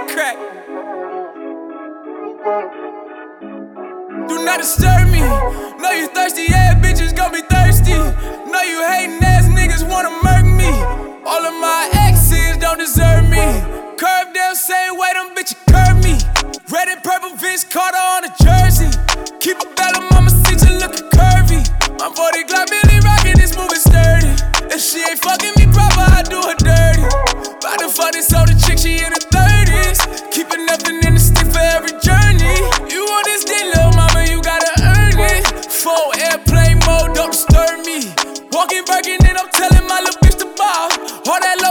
crack. Do not disturb me. Know you thirsty ass bitches gon' be thirsty. Know you hating ass niggas wanna murk me. All of my exes don't deserve me. Curve them same way them bitches curve me. Red and purple Vince Carter on a jersey. Keep a bell on mama seat to lookin' curvy. I'm 40 Glock Billy rockin', this movie sturdy. If she ain't fucking me proper, I do her dirty. Bout to fuck this older chick, she in her 30s. Keepin' nothing in the stick for every journey. You want this dick, little mama, you gotta earn it. Full airplane mode, don't disturb me. Walking Birkin and I'm telling my little bitch to bow. All that